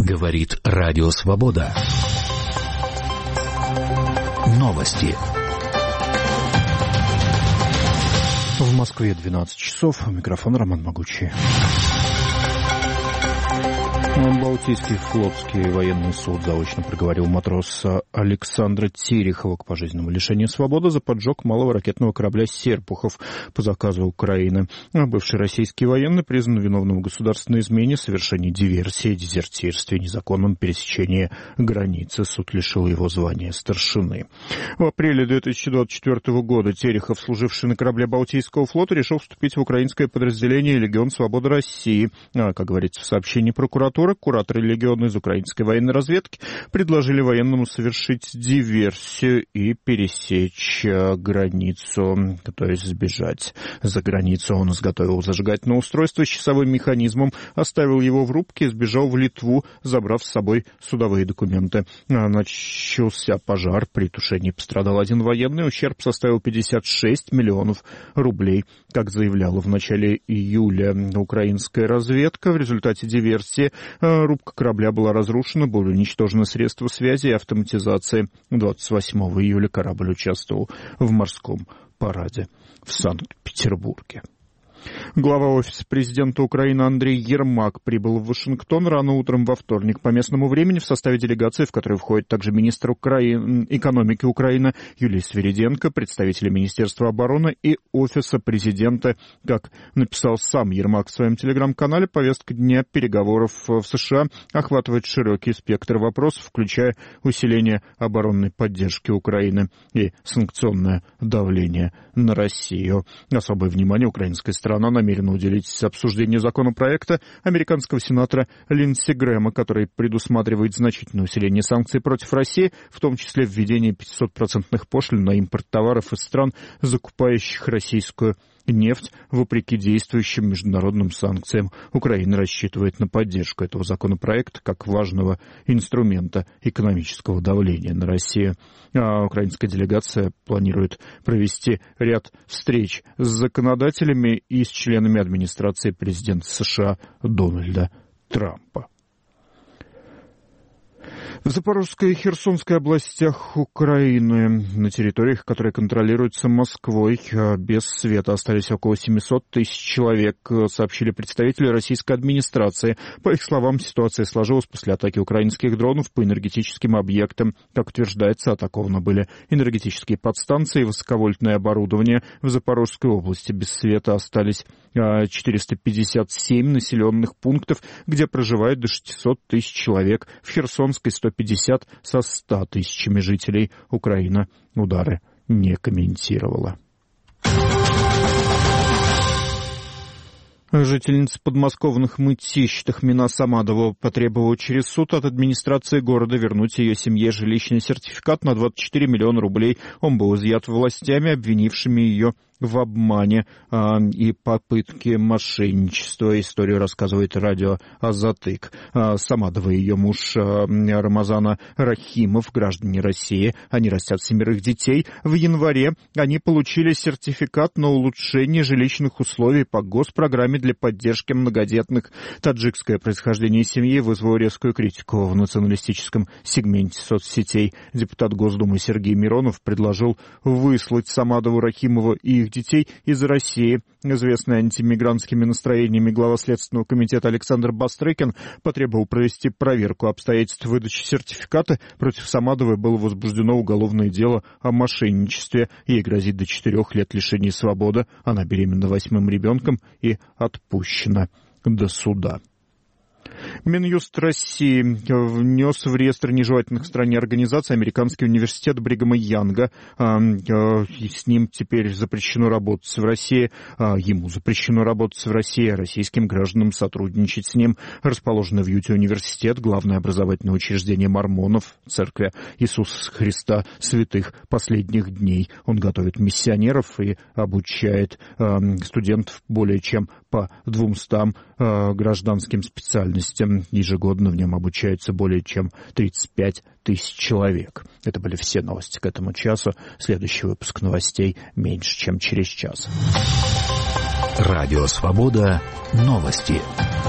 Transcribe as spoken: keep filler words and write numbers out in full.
Говорит Радио Свобода. Новости. В Москве двенадцать часов. Микрофон Роман Могучий. Балтийский флотский военный суд заочно приговорил матроса Александра Терехова к пожизненному лишению свободы за поджог малого ракетного корабля «Серпухов» по заказу Украины. Бывший российский военный признан виновным в государственной измене, совершении диверсии, дезертирстве, незаконном пересечении границы. Суд лишил его звания старшины. В апреле две тысячи двадцать четвёртого года Терехов, служивший на корабле Балтийского флота, решил вступить в украинское подразделение «Легион Свободы России». А, как говорится в сообщении прокуратуры, кураторы легиона из украинской военной разведки предложили военному совершить диверсию и пересечь границу, то есть сбежать за границу. Он изготовил зажигательное устройство с часовым механизмом, оставил его в рубке и сбежал в Литву, забрав с собой судовые документы. Начался пожар, при тушении пострадал один военный, ущерб составил пятьдесят шесть миллионов рублей. Как заявляла в начале июля украинская разведка, в результате диверсии рубка корабля была разрушена, были уничтожены средства связи и автоматизации. двадцать восьмого июля корабль участвовал в морском параде в Санкт-Петербурге. Глава Офиса президента Украины Андрей Ермак прибыл в Вашингтон рано утром во вторник по местному времени в составе делегации, в которой входит также министр Украины, экономики Украины Юлия Свириденко, представители Министерства обороны и Офиса президента. Как написал сам Ермак в своем телеграм-канале, повестка дня переговоров в США охватывает широкий спектр вопросов, включая усиление оборонной поддержки Украины и санкционное давление на Россию. Особое внимание украинской страны она намерена уделить обсуждению законопроекта американского сенатора Линдси Грэма, который предусматривает значительное усиление санкций против России, в том числе введение пятьсот процентных пошлин на импорт товаров из стран, закупающих российскую нефть, вопреки действующим международным санкциям. Украина рассчитывает на поддержку этого законопроекта как важного инструмента экономического давления на Россию. А украинская делегация планирует провести ряд встреч с законодателями и с членами администрации президента США Дональда Трампа. В Запорожской и Херсонской областях Украины, на территориях, которые контролируются Москвой, без света остались около семьсот тысяч человек, сообщили представители российской администрации. По их словам, ситуация сложилась после атаки украинских дронов по энергетическим объектам. Как утверждается, атакованы были энергетические подстанции и высоковольтное оборудование. В Запорожской области без света остались четыреста пятьдесят семь населенных пунктов, где проживает до шестисот тысяч человек. В Херсонской сто пятьдесят со ста тысячами жителей. Украина удары не комментировала. Жительница подмосковных Мытищ Тахмина Самадова потребовала через суд от администрации города вернуть ее семье жилищный сертификат на двадцать четыре миллиона рублей. Он был изъят властями, обвинившими ее в обмане а, и попытке мошенничества. Историю рассказывает радио «Азатык». А, Самадова и ее муж а, Рамазана Рахимов, граждане России. Они растят семерых детей. В январе они получили сертификат на улучшение жилищных условий по госпрограмме для поддержки многодетных. Таджикское происхождение семьи вызвало резкую критику в националистическом сегменте соцсетей. Депутат Госдумы Сергей Миронов предложил выслать Самадову, Рахимова и их детей из России. Известный антимигрантскими настроениями глава Следственного комитета Александр Бастрыкин потребовал провести проверку обстоятельств выдачи сертификата. Против Самадовой было возбуждено уголовное дело о мошенничестве. Ей грозит до четырех лет лишения свободы. Она беременна восьмым ребенком и отпущена до суда. Минюст России внес в реестр нежелательных в стране организаций американский университет Бригама Янга. С ним теперь запрещено работать в России. Ему запрещено работать в России, российским гражданам сотрудничать с ним. Расположенный в Юте университет, главное образовательное учреждение мормонов, Церкви Иисуса Христа Святых Последних Дней. Он готовит миссионеров и обучает студентов более чем по двумстам гражданским специальностям. Ежегодно в нем обучаются более чем тридцать пять тысяч человек. Это были все новости к этому часу. Следующий выпуск новостей меньше, чем через час. Радио «Свобода». Новости.